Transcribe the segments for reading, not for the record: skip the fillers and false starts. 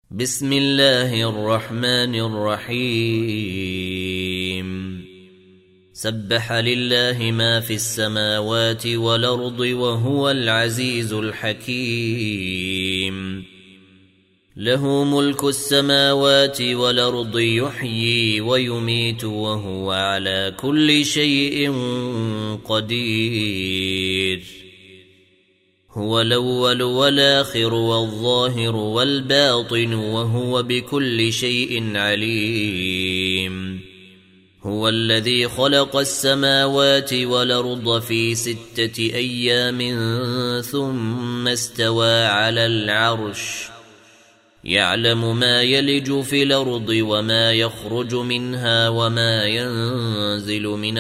بسم الله الرحمن الرحيم سبح لله ما في السماوات والأرض وهو العزيز الحكيم له ملك السماوات والأرض يحيي ويميت وهو على كل شيء قدير هو الأول والآخر والظاهر والباطن وهو بكل شيء عليم هو الذي خلق السماوات والأرض في 6 أيام ثم استوى على العرش يعلم ما يلج في الأرض وما يخرج منها وما ينزل من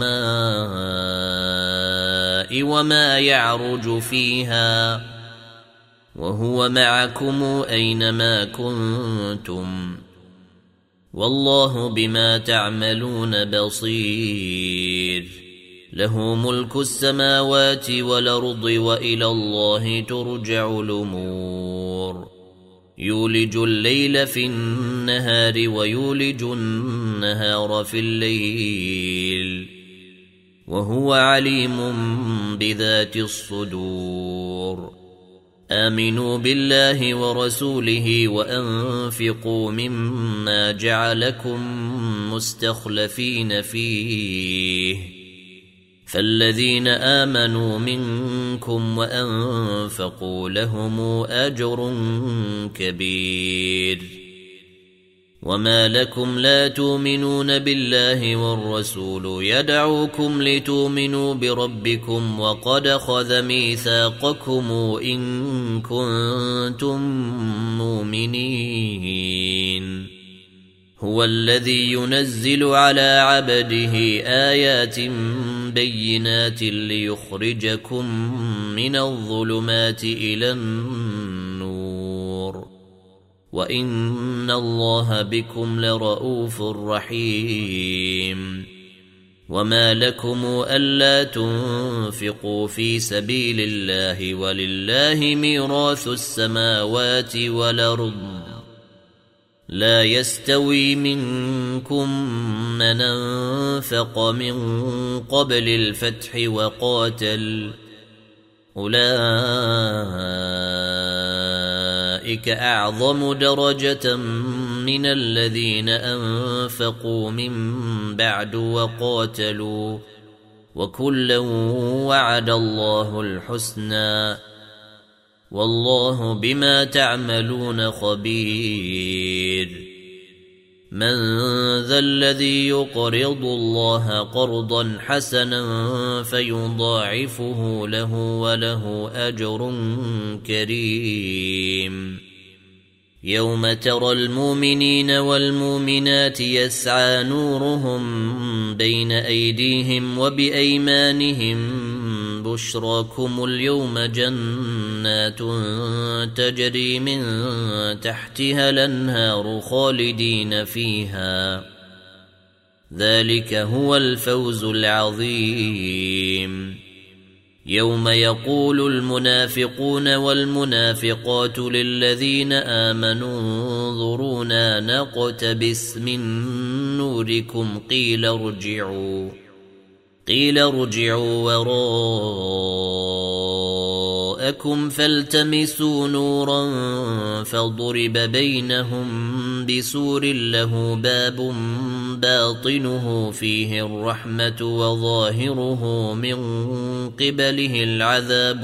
السماء وما يعرج فيها وهو معكم أينما كنتم والله بما تعملون بصير له ملك السماوات والأرض وإلى الله ترجع الأمور يولج الليل في النهار ويولج النهار في الليل وهو عليم بذات الصدور آمنوا بالله ورسوله وأنفقوا مما جعلكم مستخلفين فيه فالذين آمنوا منكم وأنفقوا لهم أجر كبير وما لكم لا تؤمنون بالله والرسول يدعوكم لتؤمنوا بربكم وقد أخذ ميثاقكم إن كنتم مؤمنين هو الذي ينزل على عبده آيات بينات ليخرجكم من الظلمات إلى النور وإن الله بكم لرؤوف رحيم وما لكم ألا تنفقوا في سبيل الله ولله ميراث السماوات والأرض لا يستوي منكم من أنفق من قبل الفتح وقاتل أولئك أعظم درجة من الذين أنفقوا من بعد وقاتلوا وكلا وعد الله الحسنى والله بما تعملون خبير من ذا الذي يقرض الله قرضا حسنا فيضاعفه له وله أجر كريم يوم ترى المؤمنين والمؤمنات يسعى نورهم بين أيديهم وبأيمانهم بشراكم اليوم جنات تجري من تحتها الأنهار خالدين فيها ذلك هو الفوز العظيم يوم يقول المنافقون والمنافقات للذين آمنوا انظرونا نقتبس من نوركم قيل ارجعوا وراءكم فالتمسوا نورا فضرب بينهم بسور له باب باطنه فيه الرحمة وظاهره من قبله العذاب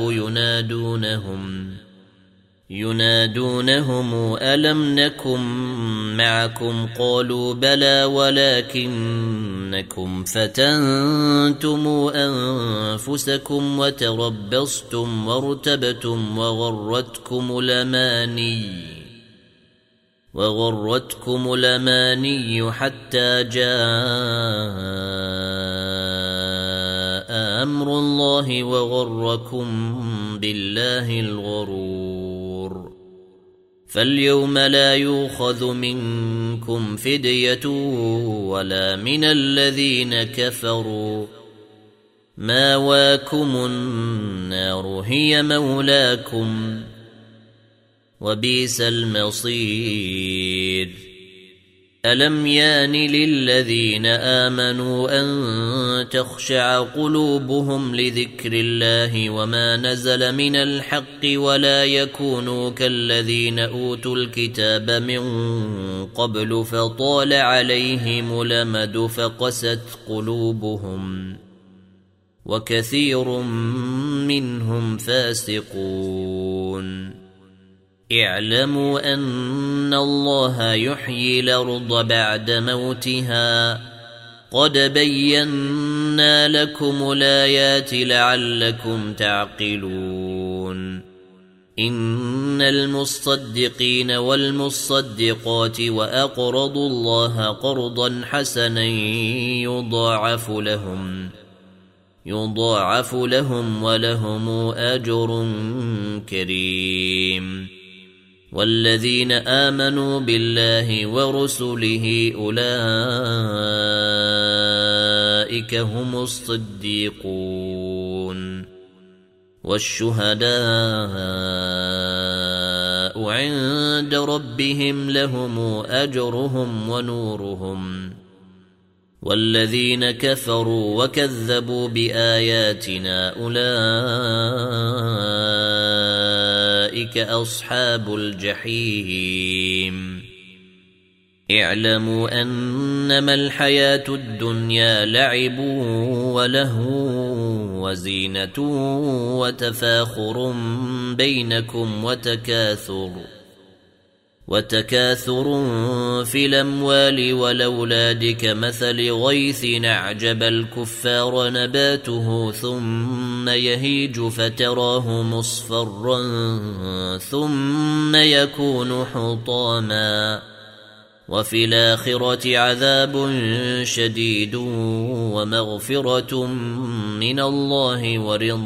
ينادونهم ألم نكن معكم قالوا بلى ولكنكم فتنتم أنفسكم وتربصتم وارتبتم وغرتكم الأماني حتى جاء أمر الله وغركم بالله الغرور فاليوم لا يؤخذ منكم فدية ولا من الذين كفروا ماواكم النار هي مولاكم وبئس المصير. ألم يان للذين آمنوا أن تخشع قلوبهم لذكر الله وما نزل من الحق ولا يكونوا كالذين أوتوا الكتاب من قبل فطال عليهم الأمد فقست قلوبهم وكثير منهم فاسقون. اعلموا أن الله يحيي الأرض بعد موتها قد بينا لكم الآيات لعلكم تعقلون. إن المصدقين والمصدقات وأقرضوا الله قرضا حسنا يضاعف لهم ولهم أجر كريم. والذين آمنوا بالله ورسله أولئك هم الصديقون والشهداء عند ربهم لهم أجرهم ونورهم. والذين كفروا وكذبوا بآياتنا أولئك أصحاب الجحيم. اعلموا أنما الحياة الدنيا لعب ولهو وزينة وتفاخر بينكم وتكاثر في الأموال والأولاد كمثل غيث أعجب الكفار نباته ثم يهيج فتراه مصفرا ثم يكون حطاما وفي الآخرة عذاب شديد ومغفرة من الله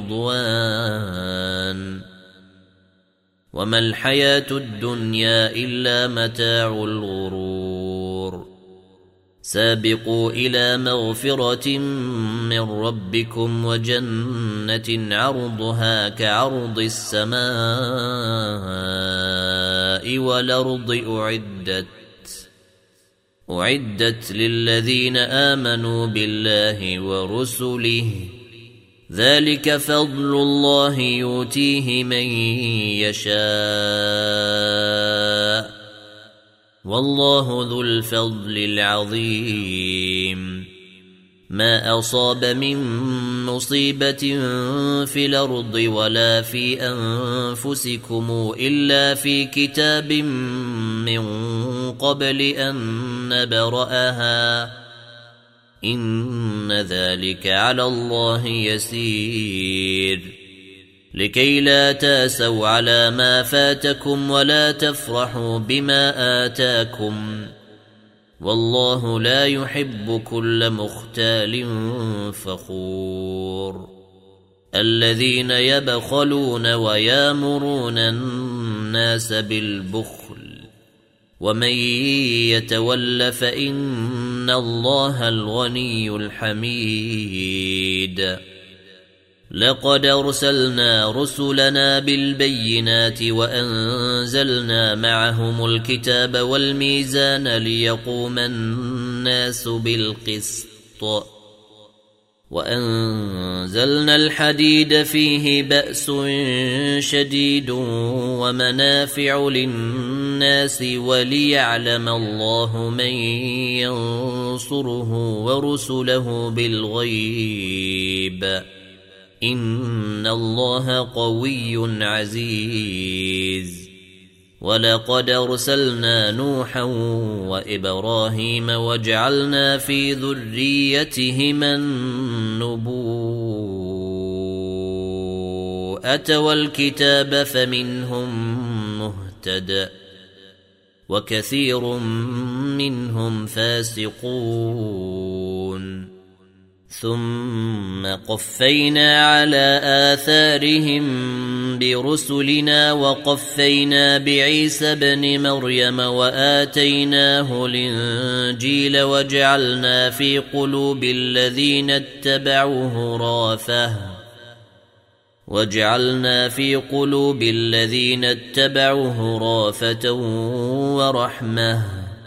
ورضوان وما الحياة الدنيا إلا متاع الغرور. سابقوا إلى مغفرة من ربكم وجنة عرضها كعرض السماء والأرض أعدت للذين آمنوا بالله ورسله ذلك فضل الله يؤتيه من يشاء والله ذو الفضل العظيم. ما أصاب من مصيبة في الأرض ولا في أنفسكم إلا في كتاب من قبل أن نبرأها إن ذلك على الله يسير. لكي لا تاسوا على ما فاتكم ولا تفرحوا بما آتاكم والله لا يحب كل مختال فخور. الذين يبخلون ويامرون الناس بالبخل ومن يتول فإن الله الغني الحميد. لقد أرسلنا رسلنا بالبينات وأنزلنا معهم الكتاب والميزان ليقوم الناس بالقسط وأنزلنا الحديد فيه بأس شديد ومنافع للناس وليعلم الله من ينصره ورسله بالغيب إن الله قوي عزيز. ولقد أرسلنا نوحا وإبراهيم وجعلنا في ذريتهما النبوءة والكتاب فمنهم مهتد وكثير منهم فاسقون. ثم قفينا على آثارهم برسلنا وقفينا بعيسى ابن مريم وآتيناه الإنجيل وجعلنا في قلوب الذين اتبعوه وجعلنا في قلوب الذين اتبعوه رافة ورحمة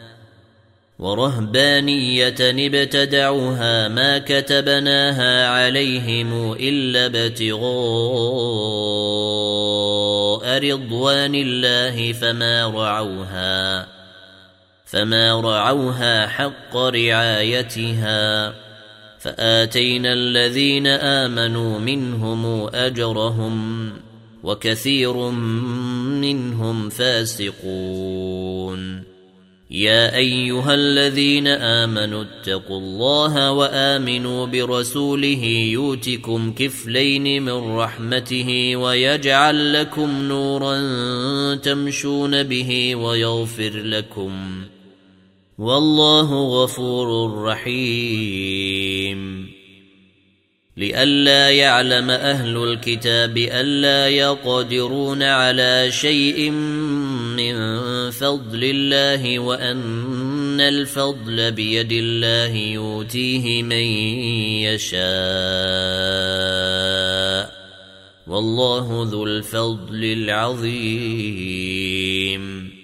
ورهبانية ابتدعوها ما كتبناها عليهم إلا ابتغاء رضوان الله فما رعوها حق رعايتها فآتينا الذين آمنوا منهم أجرهم وكثير منهم فاسقون. يا أيها الذين آمنوا اتقوا الله وآمنوا برسوله يؤتكم كفلين من رحمته ويجعل لكم نورا تمشون به ويغفر لكم والله غفور رحيم. لئلا يعلم أهل الكتاب ألا يقدرون على شيء من فضل الله وأن الفضل بيد الله يؤتيه من يشاء والله ذو الفضل العظيم.